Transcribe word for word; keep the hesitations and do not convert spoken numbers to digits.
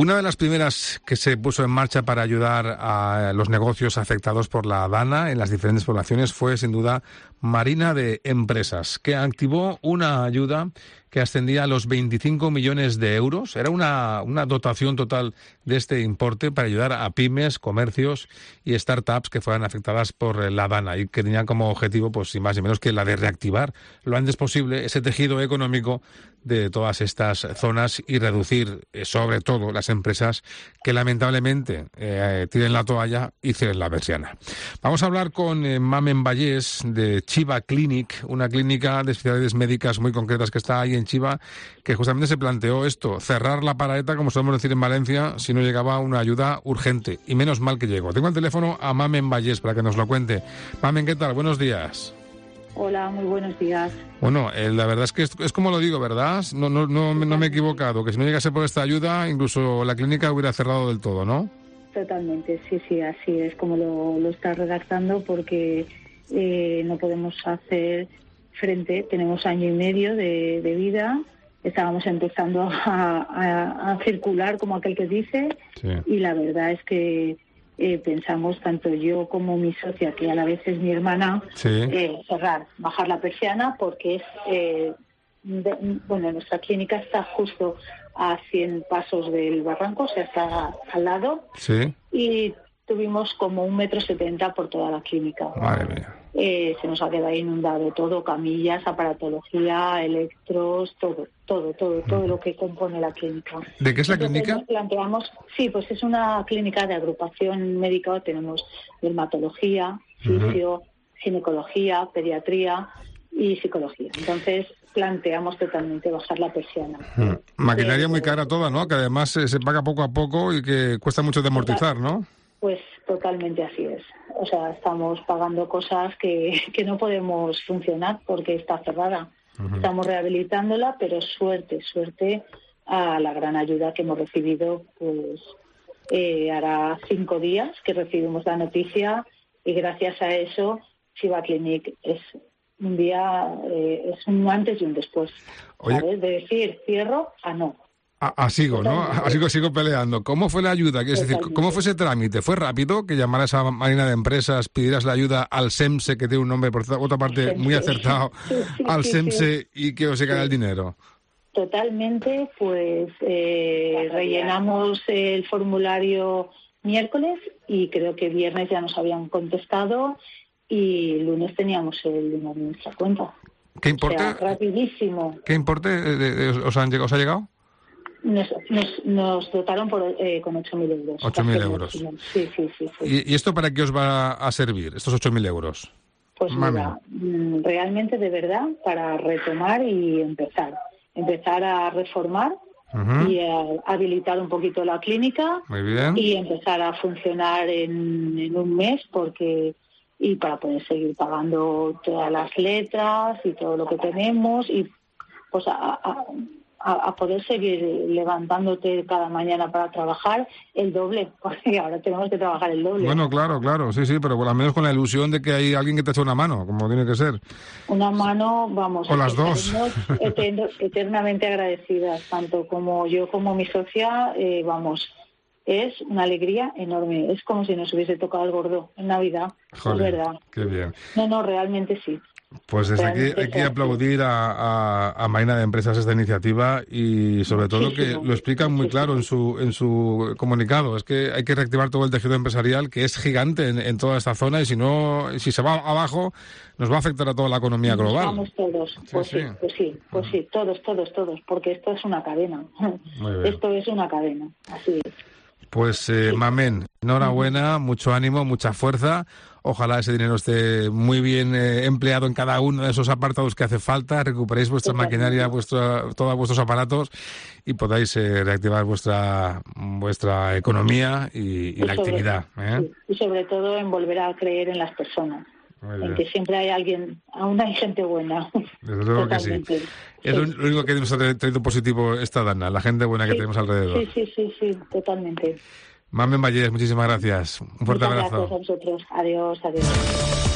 Una de las primeras que se puso en marcha para ayudar a los negocios afectados por la DANA en las diferentes poblaciones fue, sin duda, Marina de Empresas, que activó una ayuda que ascendía a los veinticinco millones de euros. Era una, una dotación total de este importe para ayudar a pymes, comercios y startups que fueran afectadas por la DANA y que tenían como objetivo, pues sin más ni menos, que la de reactivar lo antes posible ese tejido económico de todas estas zonas y reducir, eh, sobre todo, las empresas que lamentablemente eh, tiren la toalla y cierren la persiana. Vamos a hablar con eh, Mamen Vallés de Chiva Clinic, una clínica de especialidades médicas muy concretas que está ahí en Chiva, que justamente se planteó esto, cerrar la paraeta, como solemos decir en Valencia, si no llegaba una ayuda urgente. Y menos mal que llegó. Tengo el teléfono a Mamen Vallés para que nos lo cuente. Mamen, ¿qué tal? Buenos días. Hola, muy buenos días. Bueno, eh, la verdad es que es, es como lo digo, ¿verdad? No, no, no, no me he equivocado, que si no llegase por esta ayuda, incluso la clínica hubiera cerrado del todo, ¿no? Totalmente, sí, sí, así es como lo, lo está redactando, porque eh, no podemos hacer frente, tenemos año y medio de, de vida, estábamos empezando a, a, a circular, como aquel que dice, sí. Y la verdad es que Eh, pensamos, tanto yo como mi socia, que a la vez es mi hermana, sí. eh, cerrar, bajar la persiana, porque es, eh, de, bueno, nuestra clínica está justo a cien pasos del barranco, o sea, está al lado, sí. Y tuvimos como un metro setenta por toda la clínica. Madre mía. Eh, se nos ha quedado inundado todo, camillas, aparatología, electros, todo, todo, todo, todo mm. lo que compone la clínica. ¿De qué es la Entonces, clínica? Nos planteamos, sí, pues es una clínica de agrupación médica, tenemos dermatología, fisio, uh-huh. ginecología, pediatría y psicología. Entonces planteamos totalmente bajar la persiana. Mm. Maquinaria eh, muy cara toda, ¿no? Que además eh, se paga poco a poco y que cuesta mucho de amortizar, ¿no? Pues totalmente así es. O sea, estamos pagando cosas que, que no podemos funcionar porque está cerrada. Uh-huh. Estamos rehabilitándola, pero suerte, suerte a la gran ayuda que hemos recibido. Pues eh, hará cinco días que recibimos la noticia y gracias a eso Chiva Clinic es un día, eh, es un antes y un después. Oye, ¿sabes? De decir cierro a no. A, a sigo, ¿no? A sigo, sigo peleando. ¿Cómo fue la ayuda? Es decir, ¿cómo fue ese trámite? ¿Fue rápido que llamaras a Marina de Empresas, pidieras la ayuda al SEMSE, que tiene un nombre, por otra parte, muy acertado, sí, sí, al sí, SEMSE sí. y que os llegara sí. el dinero? Totalmente, pues eh, rellenamos el formulario miércoles y creo que viernes ya nos habían contestado y lunes teníamos el dinero en nuestra cuenta. ¿Qué importe? O sea, rapidísimo. ¿Qué importe os, han, os ha llegado? Nos, nos, nos dotaron por, eh, con ocho mil euros. ocho mil euros. Sí, sí, sí. sí. ¿Y, ¿Y esto para qué os va a servir, estos ocho mil euros? Pues mira, realmente de verdad para retomar y empezar. Empezar a reformar uh-huh. y a habilitar un poquito la clínica. Muy bien. Y empezar a funcionar en, en un mes porque y para poder seguir pagando todas las letras y todo lo que tenemos y pues a, a, a poder seguir levantándote cada mañana para trabajar el doble, porque ahora tenemos que trabajar el doble. Bueno, claro, claro, sí, sí, pero por lo menos con la ilusión de que hay alguien que te eche una mano, como tiene que ser. Una mano, vamos. O las dos. Etern- eternamente agradecidas, tanto como yo como mi socia, eh, vamos, es una alegría enorme. Es como si nos hubiese tocado el gordo en Navidad. Joder, es verdad. Qué bien. No, no, realmente sí. Pues desde aquí hay que aplaudir a, a, a Marina de Empresas esta iniciativa y sobre todo que lo explican muy claro en su en su comunicado. Es que hay que reactivar todo el tejido empresarial que es gigante en, en toda esta zona y si no, si se va abajo nos va a afectar a toda la economía global. Vamos todos, pues sí, sí, pues sí, pues sí, todos, todos, todos, porque esto es una cadena. Esto es una cadena, así es. Pues eh, Mamen, enhorabuena, mucho ánimo, mucha fuerza. Ojalá ese dinero esté muy bien eh, empleado en cada uno de esos apartados que hace falta. Recuperéis vuestra maquinaria, vuestra, todos vuestros aparatos y podáis eh, reactivar vuestra vuestra economía y, y la sobre, actividad. ¿eh? Sí. Y sobre todo en volver a creer en las personas. En que siempre hay alguien, aún hay gente buena. Desde luego que sí. Es sí. lo único que nos ha traído positivo esta Dana, la gente buena que sí. tenemos alrededor. Sí, sí, sí, sí, totalmente. Mamen Vallés, muchísimas gracias. Un fuerte Muchas abrazo. Gracias a vosotros. Adiós, adiós.